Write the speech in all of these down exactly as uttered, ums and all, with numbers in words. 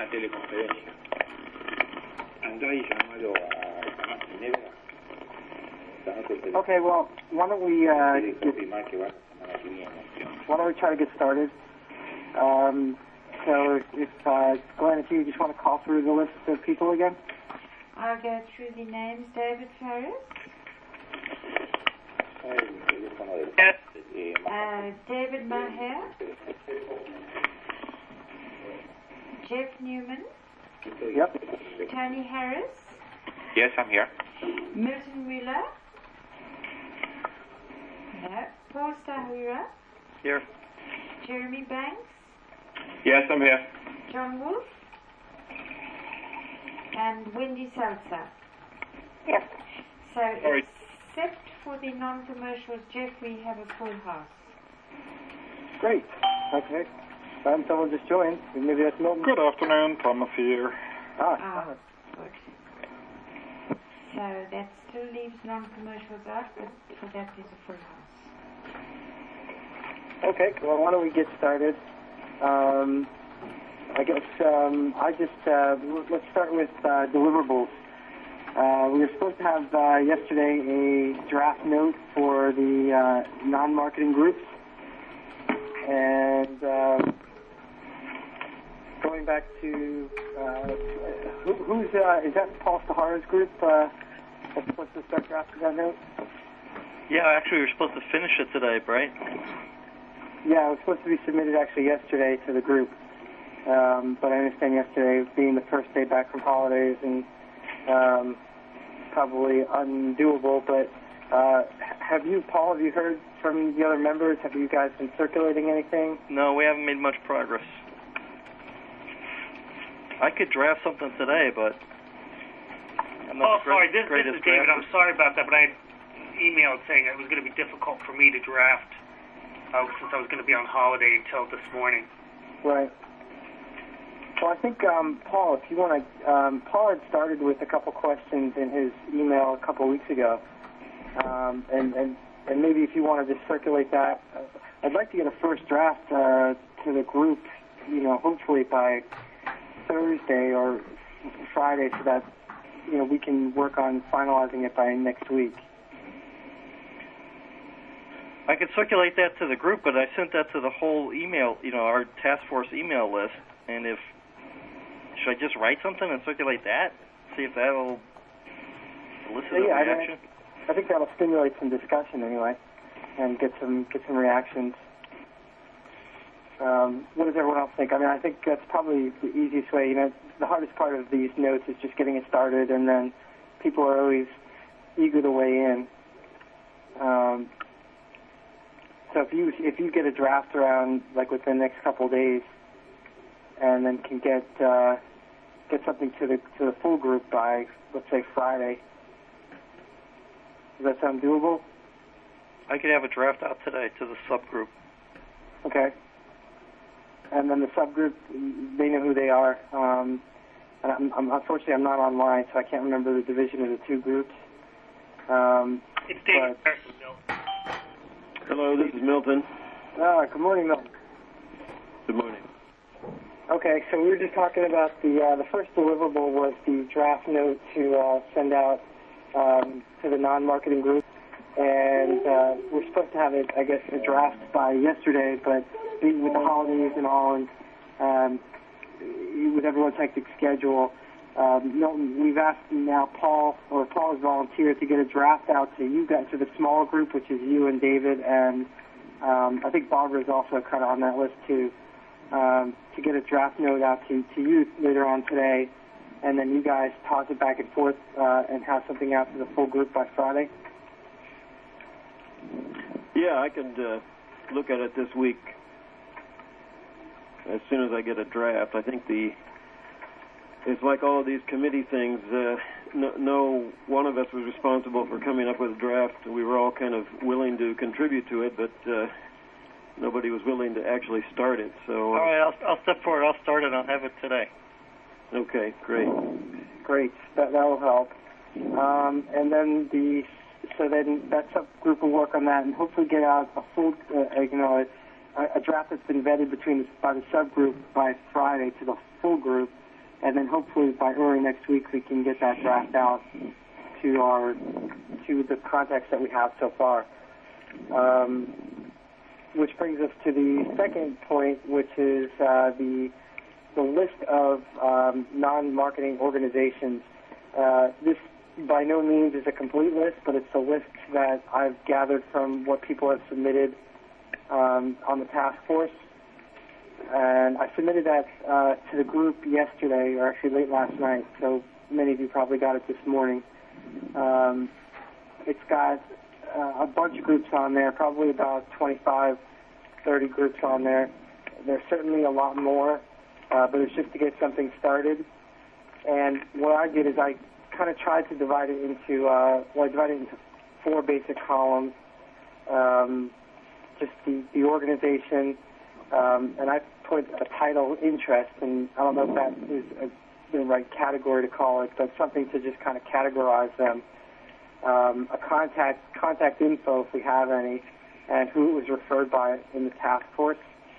teleconferencia. Andrei llamado a Tomás Pineda. Okay, well, why don't we uh, get, confirmar que va la semana que viene. why don't we try to get started? Um, so if, if uh, Glenn, if you just want to call through the list of people again. I'll go through the names. David Ferris. Uh, David Maher. Jeff Newman. Yep. Tony Harris. Yes, I'm here. Milton Wheeler. No. Paul Stahura. Here. Jeremy Banks. Yes, I'm here. John Wolfe. And Wendy Seltzer. Yes. So, Sorry. except for the non-commercials, Jeff, we have a full house. Great. Okay. Um, someone just joined. Maybe that's Milton. Good afternoon, Thomas here. Ah, Ah, Thomas. good. So that still leaves non-commercials out, but for that there's a full house. Okay, well, why don't we get started? Um, I guess um, I just, uh, let's start with uh, deliverables. Uh, we were supposed to have uh, yesterday a draft note for the uh, non-marketing groups. And um, going back to, uh, who, who's, uh, is that Paul Stahura's group uh, that's supposed to start drafting that note? Yeah, actually we were supposed to finish it today, right? Yeah, it was supposed to be submitted actually yesterday to the group. Um, but I understand yesterday being the first day back from holidays and um, probably undoable. But uh, have you, Paul, have you heard from the other members? Have you guys been circulating anything? No, we haven't made much progress. I could draft something today, but I'm not Oh, the sorry, great, this, this greatest is David. drafter. I'm sorry about that, but I had emailed saying it was going to be difficult for me to draft uh, since I was going to be on holiday until this morning. Right. Well, I think, um, Paul, if you want to, um, Paul had started with a couple questions in his email a couple weeks ago. Um, and, and, and maybe if you want to just circulate that, uh, I'd like to get a first draft uh, to the group, you know, hopefully by Thursday or Friday so that, you know, we can work on finalizing it by next week. I could circulate that to the group, but I sent that to the whole email, you know, our task force email list. And if, should I just write something and circulate that? See if that'll elicit Yeah, a I reaction? mean, I think that'll stimulate some discussion anyway, and get some get some reactions. Um, what does everyone else think? I mean, I think that's probably the easiest way. You know, the hardest part of these notes is just getting it started, and then people are always eager to weigh in. Um, so if you if you get a draft around like within the next couple of days, and then can get uh, get something to the to the full group by let's say Friday. Does that sound doable? I could have a draft out today to the subgroup. Okay. And then the subgroup, they know who they are. Um, and I'm, I'm, unfortunately, I'm not online, so I can't remember the division of the two groups. Um, It's David but, Ferris, Bill. Hello, this is Milton. ah, good morning, Milton. Good morning. Okay, so we were just talking about the uh, the first deliverable was the draft note to uh, send out um, to the non-marketing group, and uh, we're supposed to have it, I guess, a draft by yesterday, but with the holidays and all, and um, with everyone's hectic schedule, um, Milton, we've asked now Paul, or Paul has volunteered to get a draft out to you guys, to the small group, which is you and David, and um, I think Barbara is also kind of on that list too, um, to get a draft note out to, to you later on today, and then you guys toss it back and forth uh, and have something out to the full group by Friday? Yeah, I could uh, look at it this week as soon as I get a draft. I think the it's like all of these committee things. Uh, no, no one of us was responsible for coming up with a draft. We were all kind of willing to contribute to it, but uh, nobody was willing to actually start it. So, uh, All right, I'll, I'll step forward. I'll start it. I'll have it today. Okay, great. Great. That that will help. Um, and then the so then that subgroup will work on that and hopefully get out a full, uh, you know, a, a draft that's been vetted between the, by the subgroup by Friday to the full group, and then hopefully by early next week we can get that draft out to our to the contacts that we have so far. Um, which brings us to the second point, which is uh, the the list of um, non-marketing organizations. Uh, this by no means is a complete list, but it's a list that I've gathered from what people have submitted um, on the task force. And I submitted that uh, to the group yesterday, or actually late last night, so many of you probably got it this morning. Um, it's got uh, a bunch of groups on there, probably about twenty-five, thirty groups on there. There's certainly a lot more, uh, but it's just to get something started. And what I did is I kind of tried to divide it into, uh, well, I divided it into four basic columns. Um, just the, the organization, um, and I put a title, interest, and I don't know if that is a, the right category to call it, but something to just kind of categorize them. Um, a contact, contact info if we have any, and who it was referred by in the task force.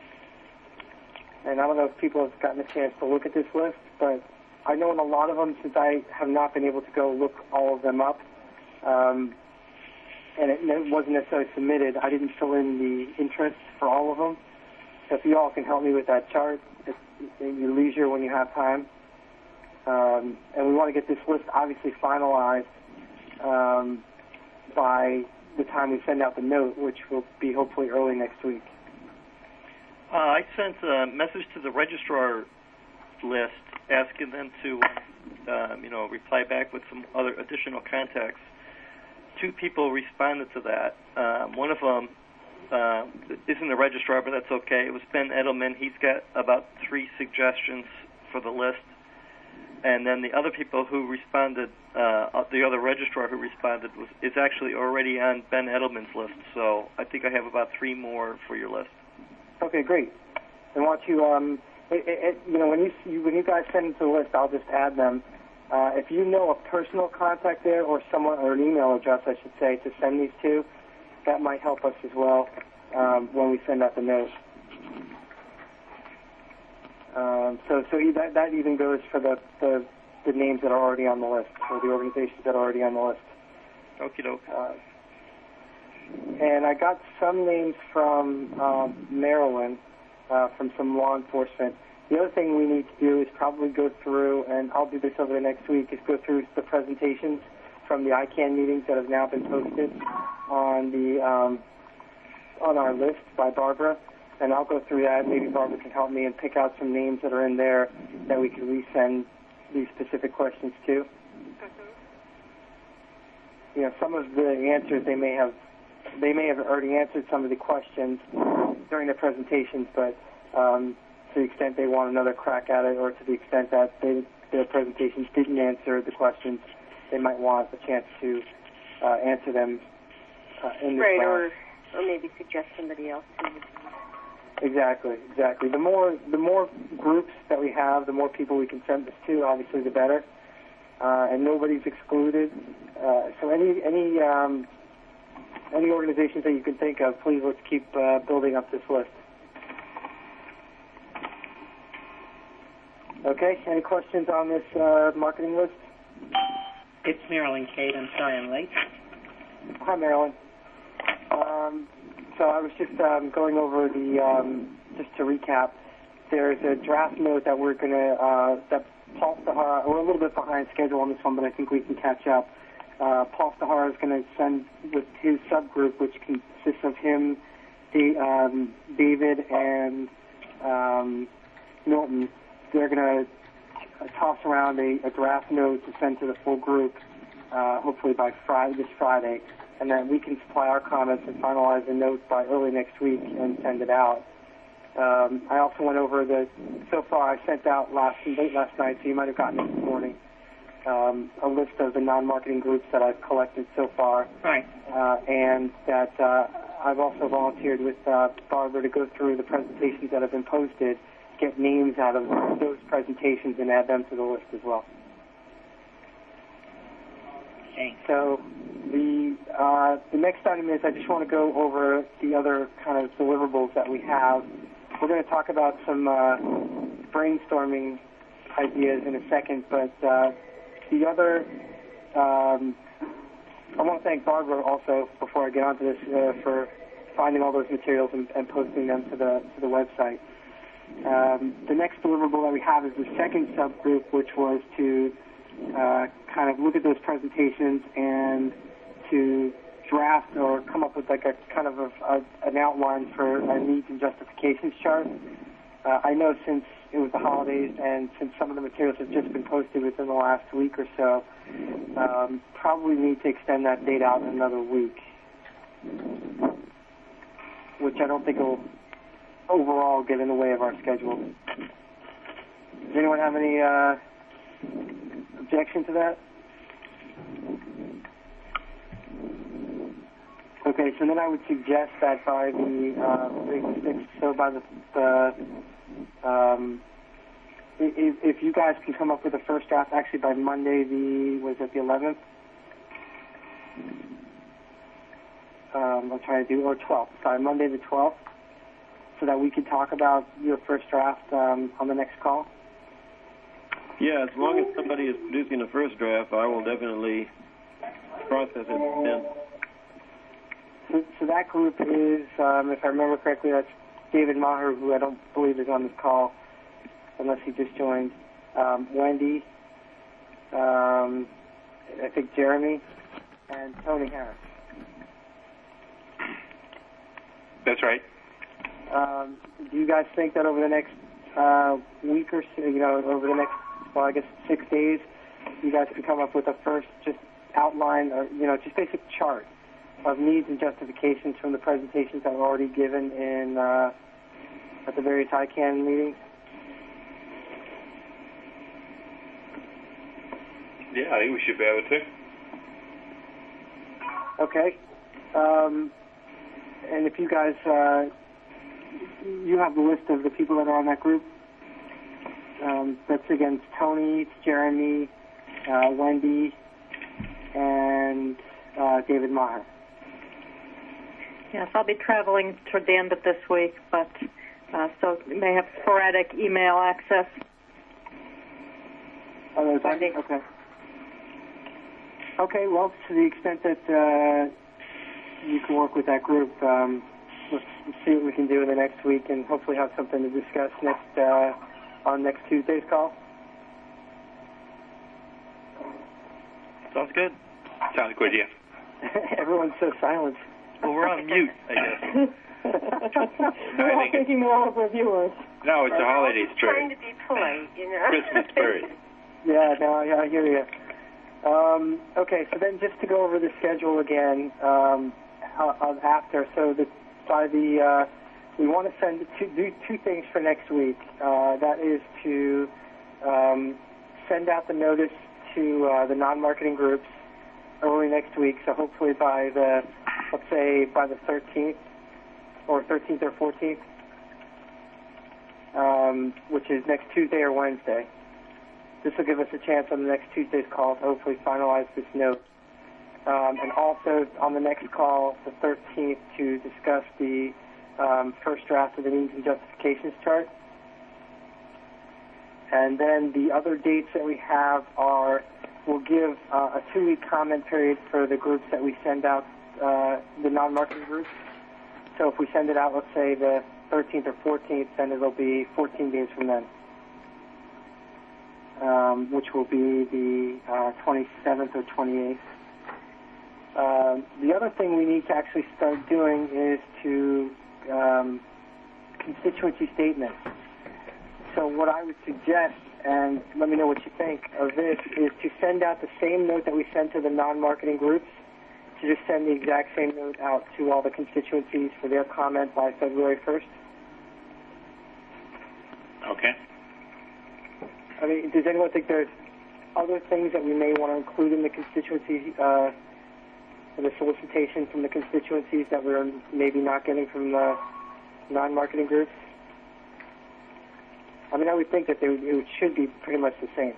And I don't know if people have gotten a chance to look at this list, but I know in a lot of them, since I have not been able to go look all of them up, um, and it, it wasn't necessarily submitted, I didn't fill in the interest for all of them. So if you all can help me with that chart, if, in your leisure when you have time. Um, and we want to get this list obviously finalized um, by the time we send out the note, which will be hopefully early next week. Uh, I sent a message to the registrar list asking them to, um, you know, reply back with some other additional contacts. Two people responded to that. Um, one of them uh, isn't a registrar, but that's okay. It was Ben Edelman. He's got about three suggestions for the list. And then the other people who responded, uh, the other registrar who responded was is actually already on Ben Edelman's list. So I think I have about three more for your list. Okay, great. And want you, um, it, it, you know, when you, you when you guys send it to the list, I'll just add them. Uh, if you know a personal contact there or someone or an email address, I should say, to send these to, that might help us as well um, when we send out the note. Um, so, so that that even goes for the, the the names that are already on the list, or the organizations that are already on the list. Okie doke. Uh, and I got some names from um, Maryland, uh, from some law enforcement. The other thing we need to do is probably go through, and I'll do this over the next week, is go through the presentations from the I CANN meetings that have now been posted on the um, on our list by Barbara. And I'll go through that. Maybe Barbara can help me and pick out some names that are in there that we can resend these specific questions to. Mm-hmm. You know, some of the answers they may have, they may have already answered some of the questions during the presentations, but um, to the extent they want another crack at it, or to the extent that they, their presentations didn't answer the questions, they might want a chance to uh, answer them uh, in this Right, class. or, or maybe suggest somebody else to. Exactly, exactly. The more the more groups that we have, the more people we can send this to, obviously the better. Uh, and nobody's excluded. Uh, so any any um, any organizations that you can think of, please let's keep uh, building up this list. Okay, any questions on this uh, marketing list? It's Marilyn Cade. I'm sorry I'm late. Hi, Marilyn. Um, so I was just um, going over the, um, just to recap, there's a draft note that we're going to, uh, that Paul Sahara, we're a little bit behind schedule on this one, but I think we can catch up. Uh, Paul Sahara is going to send with his subgroup, which consists of him, the, um, David, and um, Milton. They're going to toss around a, a draft note to send to the full group, uh, hopefully by Friday, this Friday, and then we can supply our comments and finalize the note by early next week and send it out. Um, I also went over the, so far I sent out last late last night, so you might have gotten it this morning, um, a list of the non-marketing groups that I've collected so far. Right. Uh, and that uh, I've also volunteered with uh, Barbara to go through the presentations that have been posted, get names out of those presentations and add them to the list as well. Okay. So the uh, the next item is I just want to go over the other kind of deliverables that we have. We're going to talk about some uh, brainstorming ideas in a second, but uh, the other, um, I want to thank Barbara also, before I get onto this, uh, for finding all those materials and, and posting them to the to the website. Um, the next deliverable that we have is the second subgroup, which was to uh, kind of look at those presentations and to draft or come up with like a kind of a, a, an outline for a needs and justifications chart. Uh, I know since it was the holidays and since some of the materials have just been posted within the last week or so, um, probably need to extend that date out another week, which I don't think will overall get in the way of our schedule. Does anyone have any uh, objection to that? Okay, so then I would suggest that by the uh, so by the, the um, if, if you guys can come up with a first draft, actually by Monday the was it the eleventh? Um, I'm trying to do or twelfth. Sorry, Monday the twelfth, so that we can talk about your first draft um, on the next call. Yeah, as long as somebody is producing a first draft, I will definitely process it then. So, so that group is, um, if I remember correctly, that's David Maher, who I don't believe is on this call, unless he just joined. Um, Wendy, um, I think Jeremy, and Tony Harris. That's right. Um, do you guys think that over the next uh, week or so, you know, over the next, well, I guess six days, you guys can come up with a first just outline, or you know, just basic chart of needs and justifications from the presentations that were already given in uh, at the various I CANN meetings? Yeah, I think we should be able to. Okay. Um, and if you guys, uh, you have the list of the people that are on that group. Um, that's against Tony, it's Jeremy, uh, Wendy, and uh, David Maher. Yes, I'll be traveling toward the end of this week, but uh, so you may have sporadic email access. Oh, those Wendy. Okay. Okay, well, to the extent that uh, you can work with that group, um, let's see what we can do in the next week and hopefully have something to discuss next uh, on next Tuesday's call. Sounds good. Sounds good, yeah. Everyone's so silent. Well, we're on mute, I guess. We're all thinking they're all of our viewers. No, it's a holiday Trying spirit. to be polite, you know. Christmas spirit. Yeah, no, I, I hear you. Um, okay, so then just to go over the schedule again um, of after. So the, by the uh, we want to send two, do two things for next week. Uh, that is to um, send out the notice to uh, the non-marketing groups early next week. So hopefully by the, let's say by the thirteenth or thirteenth or fourteenth, um, which is next Tuesday or Wednesday. This will give us a chance on the next Tuesday's call to hopefully finalize this note. Um, and also on the next call, the thirteenth, to discuss the um, first draft of the needs and justifications chart. And then the other dates that we have are, we'll give uh, a two-week comment period for the groups that we send out, uh, the non-marketing groups. So if we send it out, let's say the thirteenth or fourteenth, then it'll be fourteen days from then. Um, which will be the uh, twenty-seventh or twenty-eighth. Um, the other thing we need to actually start doing is to um, constituency statements. So what I would suggest, and let me know what you think of this, is to send out the same note that we sent to the non-marketing groups, to just send the exact same note out to all the constituencies for their comment by February first. Okay. I mean, does anyone think there's other things that we may want to include in the constituency, uh, in the solicitation from the constituencies that we're maybe not getting from the non-marketing groups? I mean, I would think that they would, it should be pretty much the same.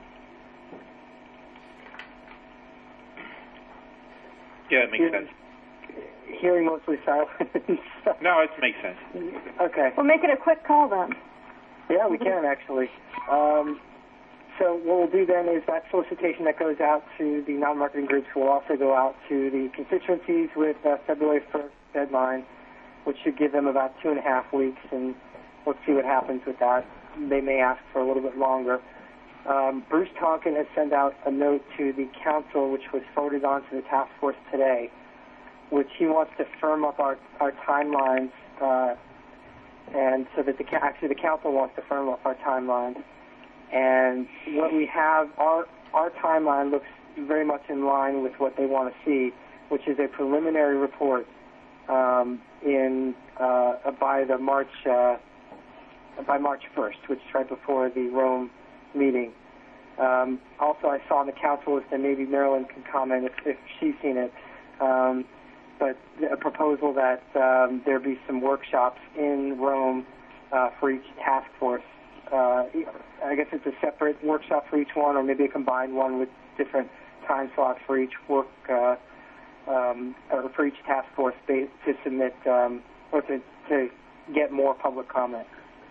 Yeah, it makes sense. Hearing mostly silence. No, it makes sense. Okay. We'll make it a quick call then. Yeah, we can actually. Um, so what we'll do then is that solicitation that goes out to the non-marketing groups will also go out to the constituencies with uh, February first deadline, which should give them about two and a half weeks, and let's see what happens with that. They may ask for a little bit longer. Um, Bruce Tonkin has sent out a note to the council, which was forwarded on to the task force today, which he wants to firm up our, our timelines, uh, and so that the actually the council wants to firm up our timelines. And what we have, our our timeline looks very much in line with what they want to see, which is a preliminary report um, in uh, by the March uh, by March first, which is right before the Rome meeting. Um, also, I saw on the council list, and maybe Marilyn can comment if, if she's seen it, um, but a proposal that um, there be some workshops in Rome uh, for each task force. Uh, I guess it's a separate workshop for each one, or maybe a combined one with different time slots for each work, uh, um, or for each task force to submit um, or to, to get more public comment.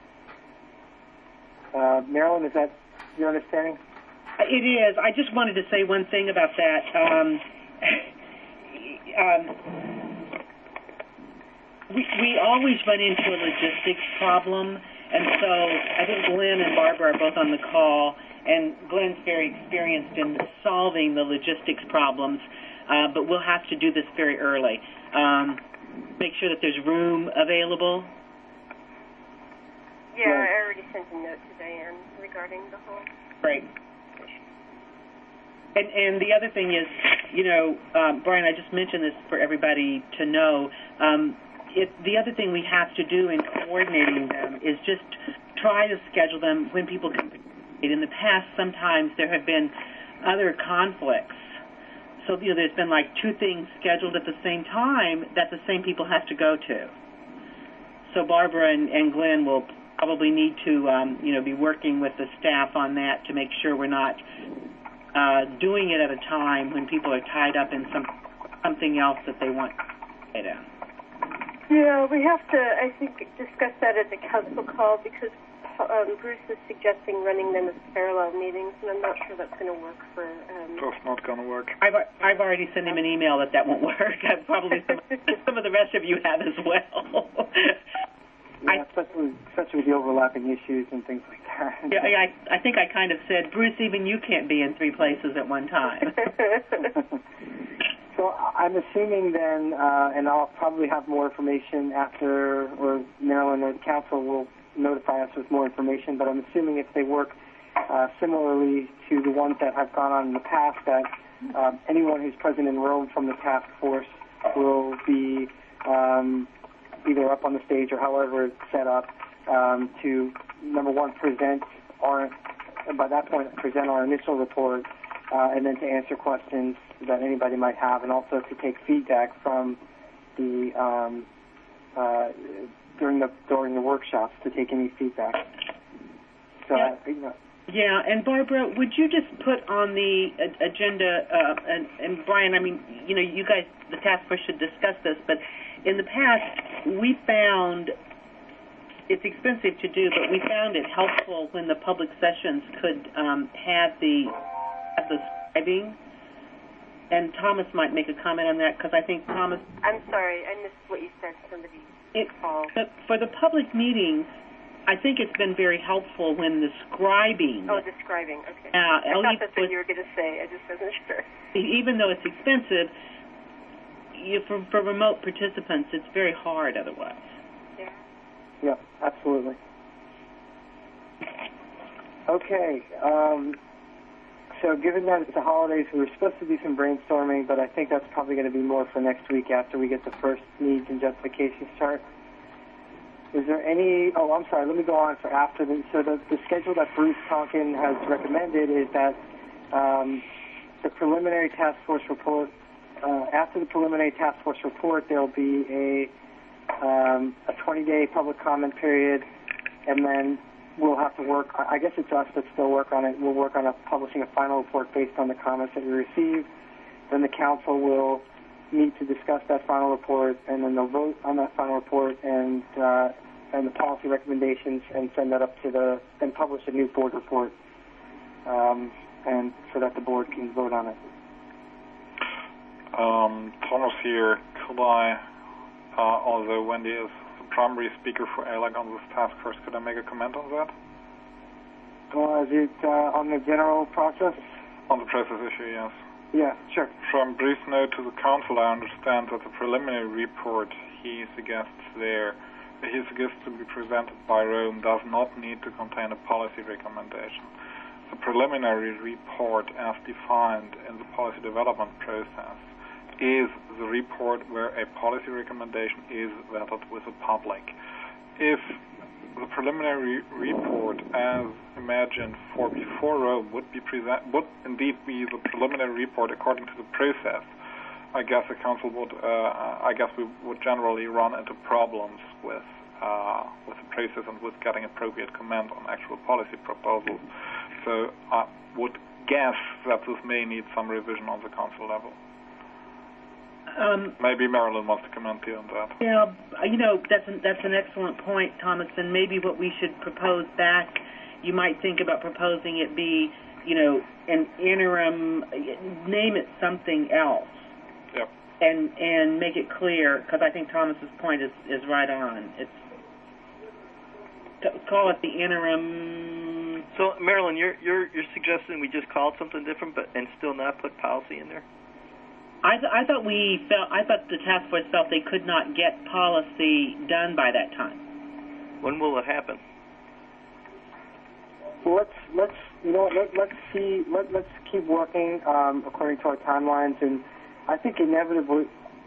Uh, Marilyn, is that your understanding? It is. I just wanted to say one thing about that. Um, um, we, we always run into a logistics problem, and so I think Glenn and Barbara are both on the call, and Glenn's very experienced in solving the logistics problems, uh, but we'll have to do this very early. Um, make sure that there's room available. Yeah, I already sent a note to Diane regarding the whole... Great. And, and the other thing is, you know, um, Brian, I just mentioned this for everybody to know. Um, it, the other thing we have to do in coordinating them is just try to schedule them when people can participate. In the past, sometimes there have been other conflicts. So, you know, there's been like two things scheduled at the same time that the same people have to go to. So Barbara and, and Glenn will probably need to, um, you know, be working with the staff on that to make sure we're not uh, doing it at a time when people are tied up in some something else that they want to get in. Yeah, we have to, I think, discuss that at the council call because um, Bruce is suggesting running them as parallel meetings, and I'm not sure that's going to work for... Um, That's not going to work. I've, I've already sent him an email that that won't work. I've probably some, some of the rest of you have as well. Yeah, I, especially, especially with the overlapping issues and things like that. Yeah, I, I think I kind of said, Bruce, even you can't be in three places at one time. So I'm assuming then, uh, and I'll probably have more information after, or Marilyn or the council will notify us with more information, but I'm assuming if they work uh, similarly to the ones that have gone on in the past, that uh, anyone who's present in Rome from the task force will be um, either up on the stage or however it's set up um, to, number one, present our, by that point, present our initial report, uh, and then to answer questions that anybody might have, and also to take feedback from the um, uh, during the during the workshops to take any feedback. So, yeah. I, you know. Yeah, and Barbara, would you just put on the uh, agenda, uh, and, and Brian, I mean, you know, you guys, the task force should discuss this, but in the past, we found it's expensive to do, but we found it helpful when the public sessions could um, have the have the scribing. And Thomas might make a comment on that, because I think Thomas... I'm sorry, I missed what you said. Somebody it, called. The, for the public meetings, I think it's been very helpful when the scribing... Oh, the scribing, okay. Uh, I thought that's what was, you were going to say. I just wasn't sure. Even though it's expensive, you, for, for remote participants, it's very hard otherwise. Yeah. Yeah, absolutely. Okay. Um, so given that it's the holidays, we were supposed to do some brainstorming, but I think that's probably going to be more for next week after we get the first needs and justifications chart. Is there any, oh, I'm sorry, let me go on for after. The, so the, the schedule that Bruce Tonkin has recommended is that um, the preliminary task force report, uh, after the preliminary task force report, there will be a um, a twenty-day public comment period, and then we'll have to work, I guess it's us that still work on it, we'll work on a, publishing a final report based on the comments that we received. Then the council will meet to discuss that final report, and then they'll vote on that final report and uh, and the policy recommendations and send that up to the, and publish a new board report. um, and so that the board can vote on it. Um, Thomas here. Could I, uh, although Wendy is the primary speaker for A L A C on this task force, could I make a comment on that? Well, is it uh, on the general process? On the process issue, yes. Yeah, sure. From brief note to the council, I understand that the preliminary report he suggests there, that he suggests to be presented by Rome, does not need to contain a policy recommendation. The preliminary report, as defined in the policy development process, is the report where a policy recommendation is vetted with the public. If the preliminary report, as imagined for before Rome, would be present, would indeed be the preliminary report according to the process, I guess the council would, uh, I guess we would generally run into problems with uh, with the process and with getting appropriate comment on actual policy proposals. So I would guess that this may need some revision on the council level. Um, maybe Marilyn wants to comment here on that. Yeah, you know, that's an, that's an excellent point, Thomas, and maybe what we should propose back, you might think about proposing it be, you know, an interim, name it something else. Yep. And and make it clear, because I think Thomas's point is, is right on. It's call it the interim. So, Marilyn, you're you're you're suggesting we just call it something different, but and still not put policy in there? I, th- I thought we felt. I thought the task force felt they could not get policy done by that time. When will it happen? Well, let's let's you know let let's see let let's keep working um, according to our timelines, and I think inevitably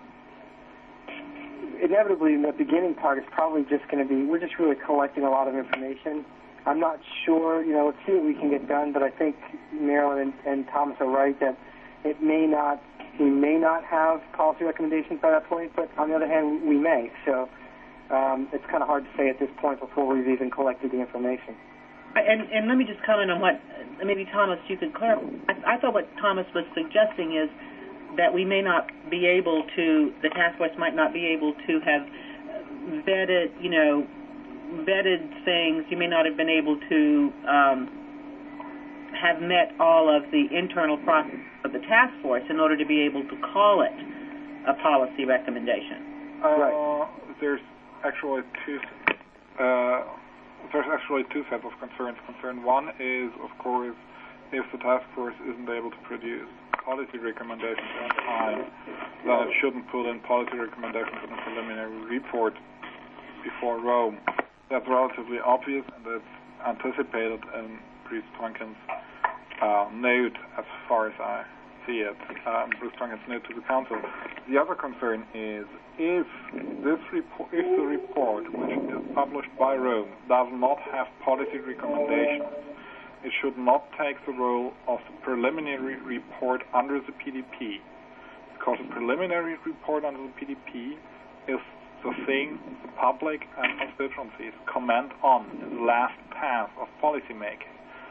inevitably in the beginning part is probably just going to be we're just really collecting a lot of information. I'm not sure, you know, let's see what we can get done, but I think Marilyn and, and Thomas are right that it may not. We may not have policy recommendations by that point, but on the other hand, we may. So um, it's kind of hard to say at this point before we've even collected the information. And, and let me just comment on what, maybe Thomas, you could clarify. I, I thought what Thomas was suggesting is that we may not be able to, the task force might not be able to have vetted, you know, vetted things. You may not have been able to um, have met all of the internal process of the task force in order to be able to call it a policy recommendation. Uh, right. There's actually two. Uh, there's actually two sets of concerns. Concern one is, of course, if the task force isn't able to produce policy recommendations on time, then it shouldn't put in policy recommendations in a preliminary report before Rome. That's relatively obvious, and that's anticipated in Bruce Tonkin's uh, note, as far as I see it, uh, Bruce Tonkin's note to the council. The other concern is if this report, if the report, which is published by Rome, does not have policy recommendations, it should not take the role of the preliminary report under the P D P, because the preliminary report under the P D P is the thing the public and constituencies comment on in the last pass of policy making.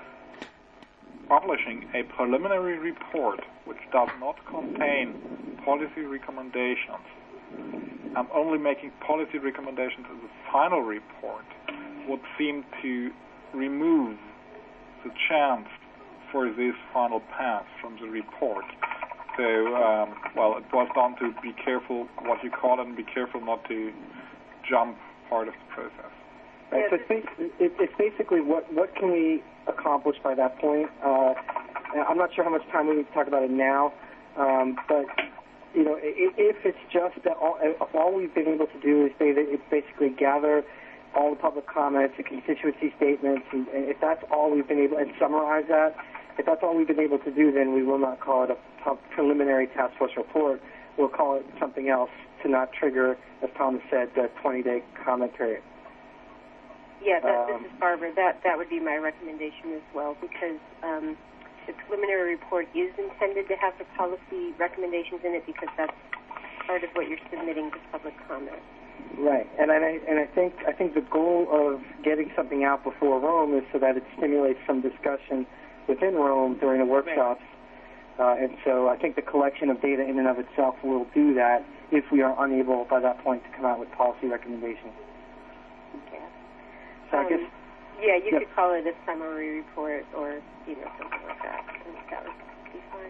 Publishing a preliminary report which does not contain policy recommendations and only making policy recommendations in the final report would seem to remove the chance for this final pass from the report. So, um, well, it boils down to be careful what you call it and be careful not to jump part of the process. Right, so it's, it's basically what, what can we accomplish by that point. Uh, I'm not sure how much time we need to talk about it now, um, but you know, if it's just that all, if all we've been able to do is say that it's basically gather all the public comments, the constituency statements, and, and if that's all we've been able and summarize that, if that's all we've been able to do, then we will not call it a, a preliminary task force report. We'll call it something else to not trigger, as Thomas said, the twenty-day comment period. Yeah, that, um, this is Barbara. That that would be my recommendation as well, because um, the preliminary report is intended to have the policy recommendations in it, because that's part of what you're submitting to public comment. Right, and I and I think I think the goal of getting something out before Rome is so that it stimulates some discussion within Rome during the workshops, right. uh, and so I think the collection of data in and of itself will do that if we are unable by that point to come out with policy recommendations. Okay. So um, I guess Yeah, you Yep. could call it a summary report or, you know, something like that. And that would be fine.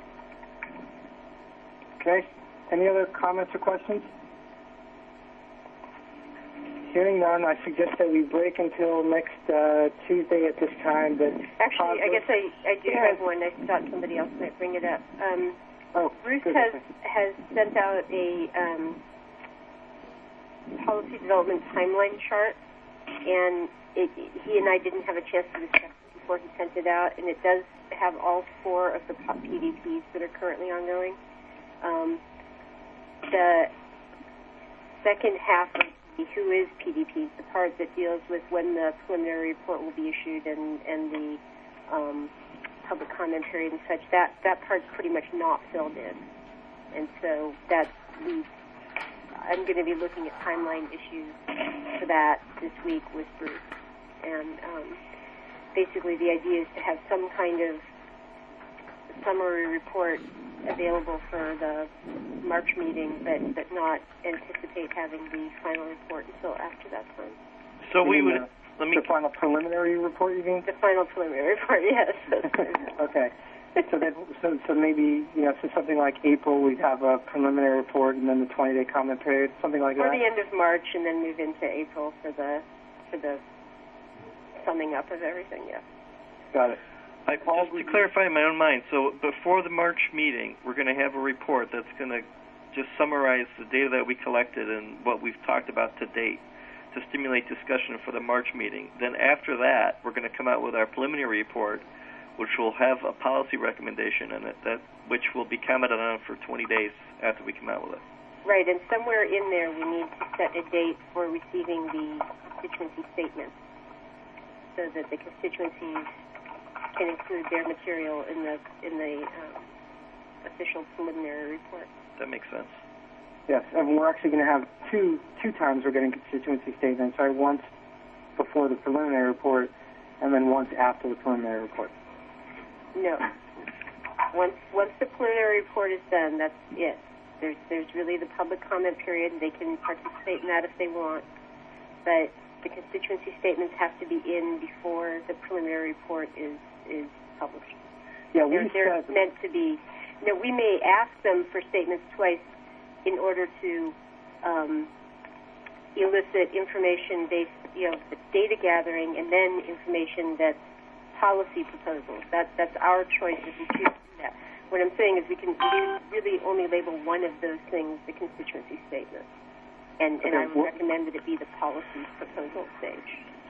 Okay. Any other comments or questions? Hearing none, I suggest that we break until next uh, Tuesday at this time. But Actually, I guess I, I do Yeah. have one. I thought somebody else might bring it up. Um, oh, Bruce good. has, has sent out a um, policy development timeline chart, and it, he and I didn't have a chance to discuss it before he sent it out, and it does have all four of the P D Ps that are currently ongoing. Um, the second half of the who is P D Ps, the part that deals with when the preliminary report will be issued and, and the um, public comment period and such, that, that part's pretty much not filled in. And so that we, I'm going to be looking at timeline issues for that this week with Bruce. And um, basically the idea is to have some kind of summary report available for the March meeting, but, but not anticipate having the final report until after that time. So we You mean would, the, let me, the final preliminary report, you mean? The final preliminary report, yes. Okay. So that so so maybe, you know, so something like April, we'd have a preliminary report and then the twenty-day comment period, something like For that? the end of March and then move into April for the for the summing up of everything, yes. Got it. I, just to clarify in my own mind, so before the March meeting, we're going to have a report that's going to just summarize the data that we collected and what we've talked about to date to stimulate discussion for the March meeting. Then after that, we're going to come out with our preliminary report, which will have a policy recommendation in it, that which will be commented on for twenty days after we come out with it. Right, and somewhere in there we need to set a date for receiving the constituency statements so that the constituencies can include their material in the in the um, official preliminary report. That makes sense. Yes, and we're actually going to have two two times we're getting constituency statements, right? Once before the preliminary report, and then once after the preliminary report. No. Once once the preliminary report is done, that's it. There's there's really the public comment period. They can participate in that if they want, but the constituency statements have to be in before the preliminary report is is published. Yeah, we they're, they're said meant to be. You know, we may ask them for statements twice in order to um, elicit information based, you know, data gathering, and then information that's policy proposals. That that's our choice if we choose to do that. What I'm saying is we can, we can really only label one of those things the constituency statement, and and Okay, I would well, recommend that it be the policy proposal stage.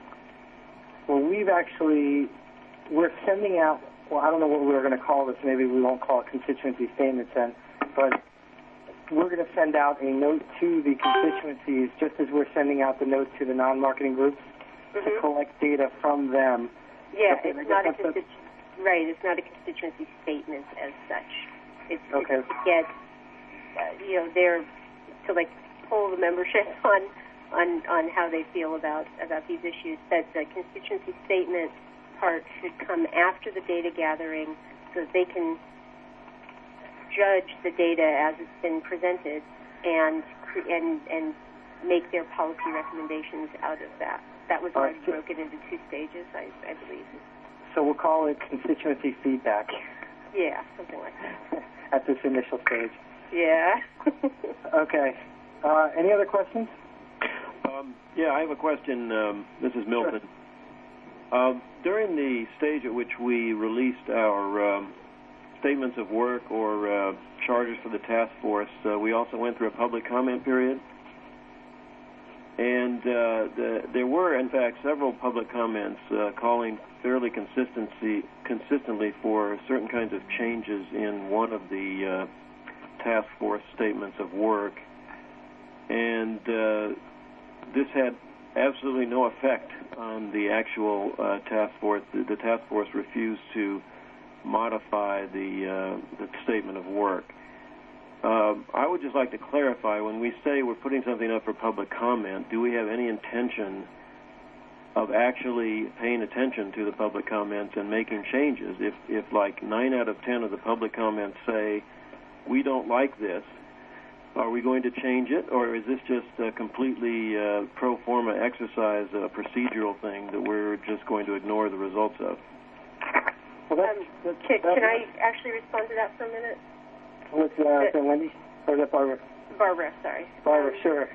well, we've actually, we're sending out, well, I don't know what we were going to call this. Maybe we won't call it constituency statements then, but we're going to send out a note to the constituencies just as we're sending out the note to the non-marketing groups Mm-hmm. to collect data from them. Yeah, Okay, I it's guess not a that's a- constitu- right. It's not a constituency statement as such. It's, Okay. it's to get, uh, you know, their to like poll the membership on on on how they feel about about these issues. That the constituency statement part should come after the data gathering, so that they can judge the data as it's been presented and cre- and and make their policy recommendations out of that. That was All already right. broken into two stages, I, I believe. So we'll call it constituency feedback Yeah, something like that. at this initial stage. Yeah. Okay. Uh, any other questions? Um, yeah, I have a question. Um, this is Milton. Uh, during the stage at which we released our um, statements of work or uh, charges for the task force, uh, we also went through a public comment period. And uh, the, there were, in fact, several public comments uh, calling fairly consistency, consistently for certain kinds of changes in one of the uh, task force statements of work. And uh, this had absolutely no effect on the actual uh, task force. The, the task force refused to modify the, uh, the statement of work. Uh, I would just like to clarify, when we say we're putting something up for public comment, do we have any intention of actually paying attention to the public comments and making changes? If, if like nine out of ten of the public comments say, we don't like this, Are we going to change it, or is this just a completely uh, pro forma exercise, a procedural thing that we're just going to ignore the results of? Well, that's, Um, that's, can, that's, can I actually respond to that for a minute? What's uh, is that Wendy? Or is that Barbara? Barbara, sorry. Barbara, Um, sure.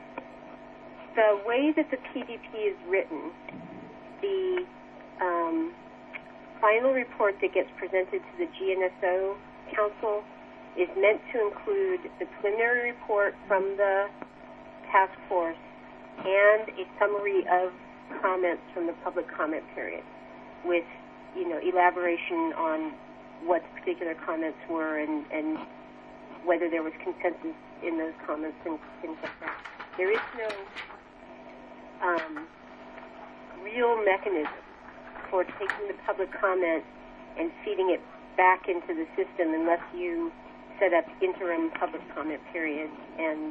The way that the P D P is written, the um, final report that gets presented to the G N S O Council is meant to include the preliminary report from the task force and a summary of comments from the public comment period with, you know, elaboration on what the particular comments were and, and whether there was consensus in those comments and things like that. There is no um, real mechanism for taking the public comment and feeding it back into the system unless you set up interim public comment periods and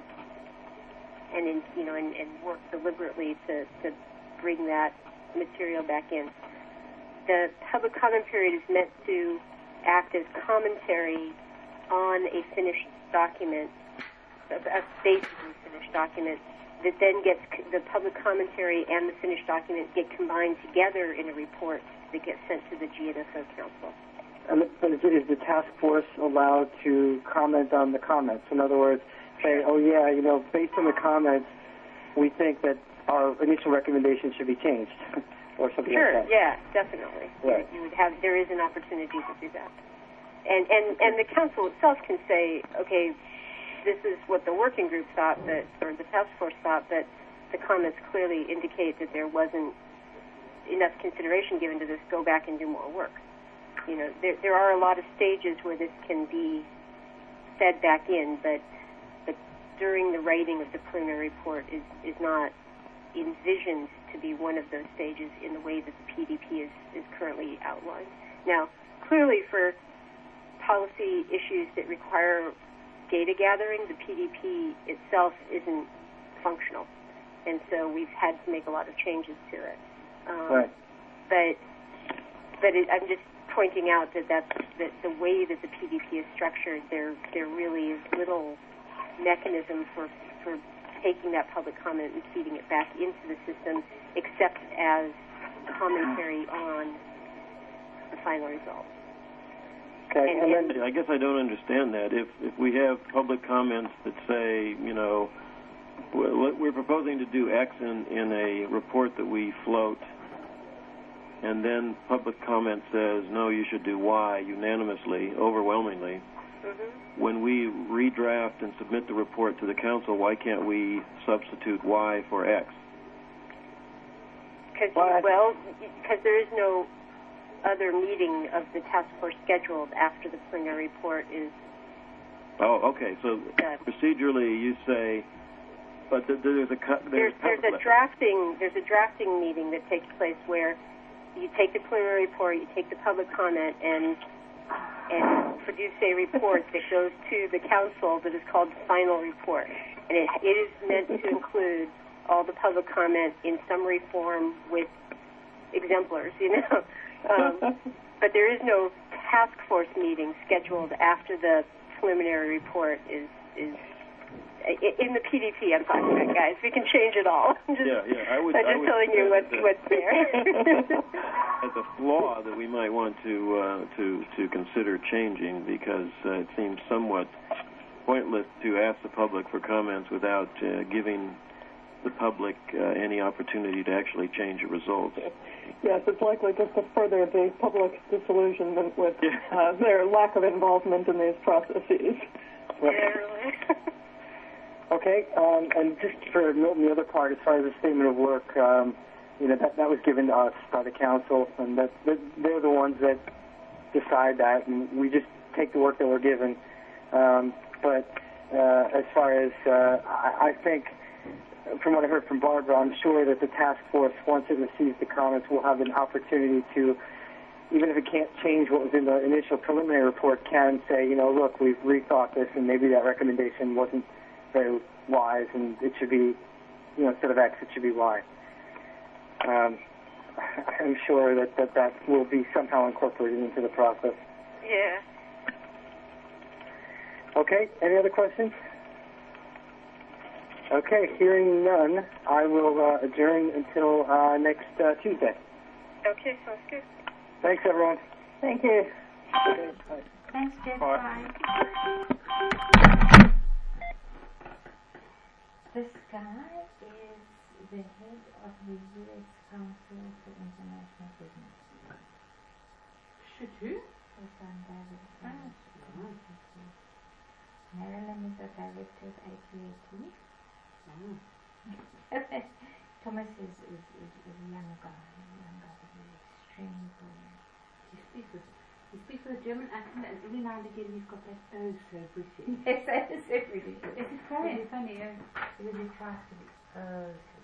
and in, you know and, and work deliberately to, to bring that material back in. The public comment period is meant to act as commentary on a finished document, a, a basically finished document, that then gets the public commentary and the finished document get combined together in a report that gets sent to the G N S O Council. Um, but is, is the task force allowed to comment on the comments? In other words, say, oh yeah, you know, based on the comments, we think that our initial recommendation should be changed, or something sure, like that. yeah, definitely. Right. You would have, there is an opportunity to do that. And, and, and the council itself can say, okay, this is what the working group thought, that, or the task force thought, but the comments clearly indicate that there wasn't enough consideration given to this, go back and do more work. You know, there, there are a lot of stages where this can be fed back in, but, but during the writing of the preliminary report is, is not envisioned to be one of those stages in the way that the P D P is, is currently outlined. Now, clearly for policy issues that require data gathering, the P D P itself isn't functional, and so we've had to make a lot of changes to it. Um, right. But but it, I'm just pointing out that that's that the way that the P D P is structured, there there really is little mechanism for for taking that public comment and feeding it back into the system, except as commentary on the final result. Okay, and, and then I guess I don't understand that. If if we have public comments that say, you know, we're proposing to do X in, in a report that we float, and then public comment says, no, you should do Y unanimously, overwhelmingly. Mm-hmm. When we redraft and submit the report to the council, why can't we substitute Y for X? Cause, well, because there is no other meeting of the task force scheduled after the preliminary report is. Oh, okay. So uh, procedurally, you say, but th- there's a cu- there's, there's, there's a drafting there's a drafting meeting that takes place where you take the preliminary report, you take the public comment, and and produce a report that goes to the council that is called the final report, and it it is meant to include all the public comment in summary form with exemplars, you know. Um, but there is no task force meeting scheduled after the preliminary report is is in the P D P. I'm talking about, guys. We can change it all. I'm just, yeah, yeah. I would. I'm just I would telling you what's that, what's there. as a flaw that we might want to uh, to to consider changing, because uh, it seems somewhat pointless to ask the public for comments without uh, giving the public uh, any opportunity to actually change the results. Yes, it's likely just to further the public's disillusionment with uh, their lack of involvement in these processes. Yeah, really. Okay, um, and just for Milton, the other part, as far as the statement of work, um, you know, that, that was given to us by the council, and that, that they're the ones that decide that, and we just take the work that we're given. Um, but uh, as far as, uh, I, I think, from what I heard from Barbara, I'm sure that the task force, once it receives the comments, will have an opportunity to, even if it can't change what was in the initial preliminary report, can say, you know, look, we've rethought this, and maybe that recommendation wasn't very wise, and it should be, you know, instead of X, it should be Y. Um, I'm sure that, that that will be somehow incorporated into the process. Yeah. Okay, any other questions? Okay, hearing none, I will uh, adjourn until uh, next uh, Tuesday. Okay, sounds good. Thanks, everyone. Thank you. Okay, bye. Thanks, Jeff. Bye. Bye. This guy is the head of the U S Council for International Business. Should who? His son David. Marilyn is the director of A T A T. Oh. Thomas is, is, is, is a young guy, a young guy, but he's extremely brilliant. He speaks with, he speaks with a German accent, and every now and again he's got that oh so British. Yes, that is so British. It's funny, it's funny, yeah. Because he tries to be oh so